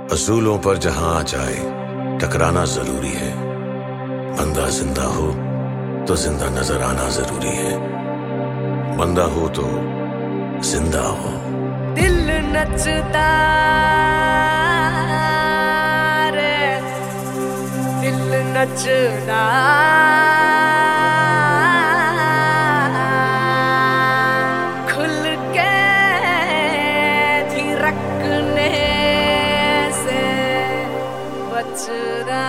असूलों पर जहां आ जाए टकराना जरूरी है। बंदा जिंदा हो तो जिंदा नजर आना जरूरी है। बंदा हो तो जिंदा हो। दिल नचता रे, दिल नचता खुल के थिरकने से बचदा।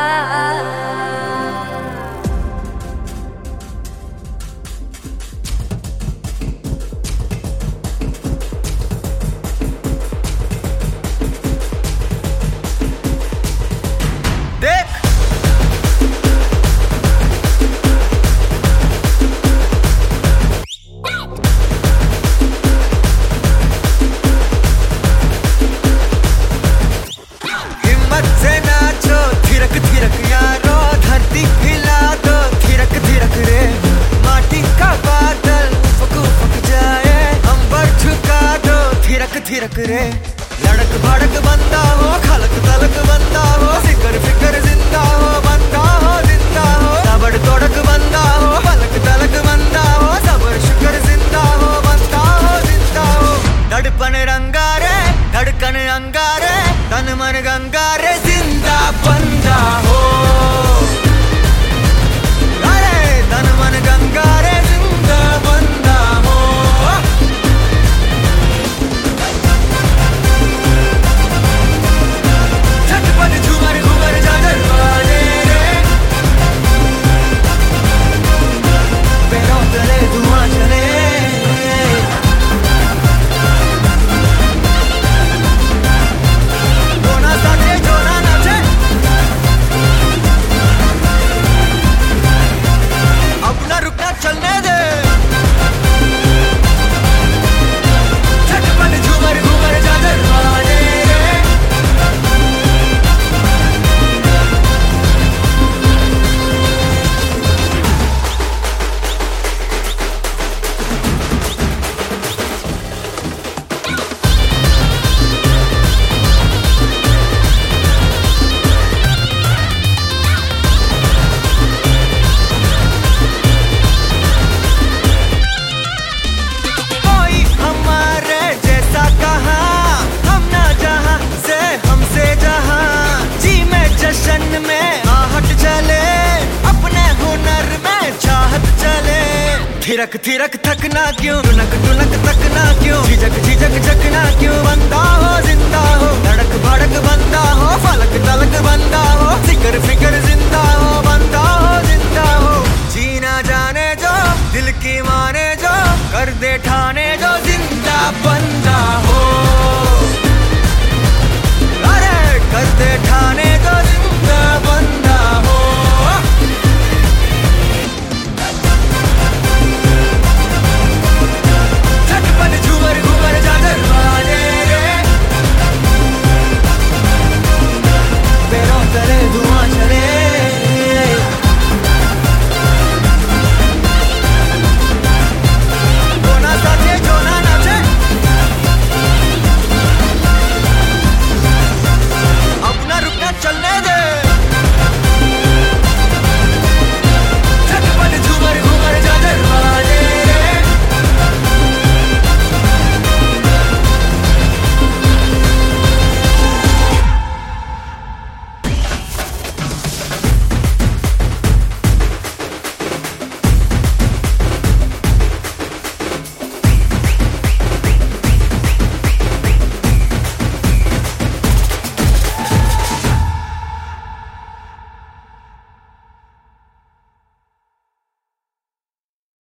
थिरक रे लड़क भड़क बंदा हो, खलक तलक बंदा हो, फिकर फिकर जिंदा हो, बंदा हो जिंदा हो, तबड़ तोड़क बंदा हो, पलक तलक बंदा हो, सबर शुकर जिंदा हो, बंदा हो जिंदा हो। धड़पन रंगारे, धड़कन अंगारे, तन मन गंगारे, जिंदा बंदा हो। अरे तन मन गंगारे, जिंदा बंदा हो। थिरक थिरक थकना क्यों, टुनक टुनक तकना क्यों, झिझक झिझक झकना क्यों, बंदा हो